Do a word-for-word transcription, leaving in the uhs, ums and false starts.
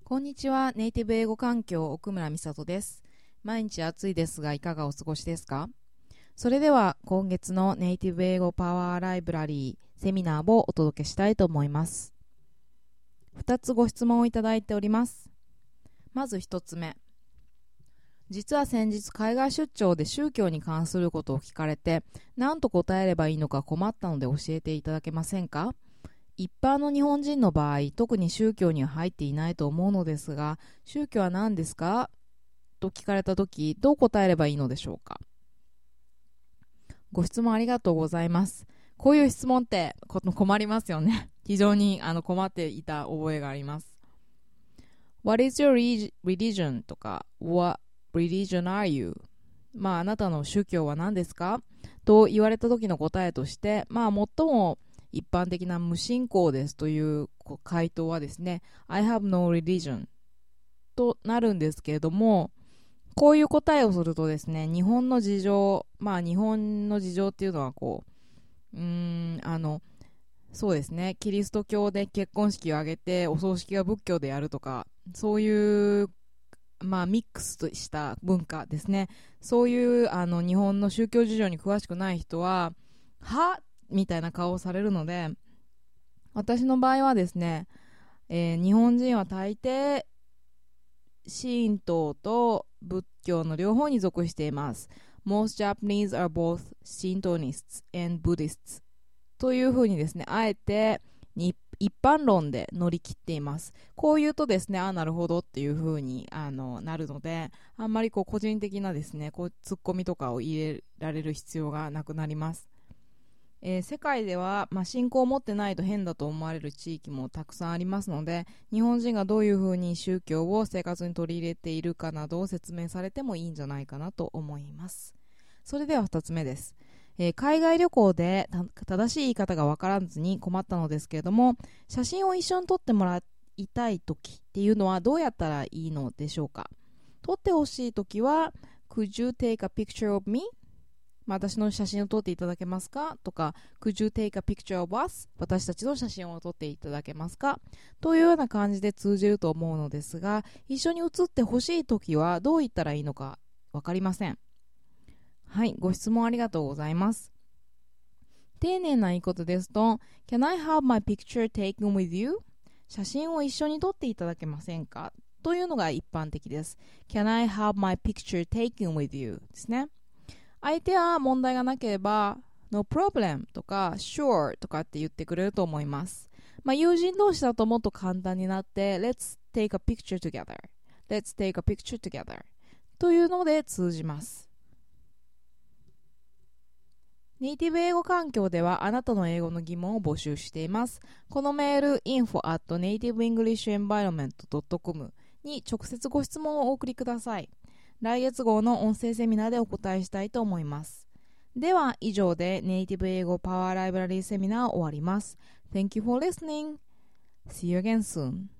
こんにちは。ネイティブ英語環境奥村美里です。毎日暑いですがいかがお過ごしですか？それでは今月のネイティブ英語パワーライブラリーセミナーをお届けしたいと思います。ふたつご質問をいただいております。まずひとつめ。実は先日海外出張で宗教に関することを聞かれて何と答えればいいのか困ったので教えていただけませんか？一般の日本人の場合、特に宗教には入っていないと思うのですが、宗教は何ですかと聞かれたとき、どう答えればいいのでしょうか？ご質問ありがとうございます。こういう質問って困りますよね。非常にあの困っていた覚えがあります。What is your religion? とか What religion are you? まあ、あなたの宗教は何ですかと言われた時の答えとして、まあ、最も一般的な無信仰ですという回答はですね、I have no religion となるんですけれども、こういう答えをするとですね、日本の事情、まあ日本の事情っていうのはこう、うーん、あの、そうですね、キリスト教で結婚式を挙げて、お葬式は仏教でやるとか、そういう、まあミックスとした文化ですね。そういうあの日本の宗教事情に詳しくない人は、はみたいな顔をされるので、私の場合はですね、えー、日本人は大抵神道と仏教の両方に属しています。Most Japanese are both Shintoists and Buddhists というふうにですね、あえて一般論で乗り切っています。こう言うとですね、ああなるほどっていうふうにあのなるので、あんまりこう個人的なですね、こうツッコミとかを入れられる必要がなくなります。えー、世界では、まあ、信仰を持ってないと変だと思われる地域もたくさんありますので、日本人がどういうふうに宗教を生活に取り入れているかなどを説明されてもいいんじゃないかなと思います。それではふたつめです。えー、海外旅行で正しい言い方が分からずに困ったのですけれども、写真を一緒に撮ってもらいたいときっていうのはどうやったらいいのでしょうか？撮ってほしいときは Could you take a picture of me?私の写真を撮っていただけますかとか Could you take a picture of us? 私たちの写真を撮っていただけますかというような感じで通じると思うのですが、一緒に写ってほしいときはどう言ったらいいのかわかりません。はい、ご質問ありがとうございます。丁寧な言い方ですと Can I have my picture taken with you? 写真を一緒に撮っていただけませんかというのが一般的です。Can I have my picture taken with you? ですね。相手は問題がなければ No problem とか Sure とかって言ってくれると思います。まあ、友人同士だともっと簡単になって Let's take a picture together Let's take a picture together というので通じます。ネイティブ英語環境ではあなたの英語の疑問を募集しています。このメール インフォ アット ネイティブイングリッシュエンバイロメント ドットコム に直接ご質問をお送りください。来月号の音声セミナーでお答えしたいと思います。では以上でネイティブ英語パワーライブラリーセミナーを終わります。Thank you for listening. See you again soon.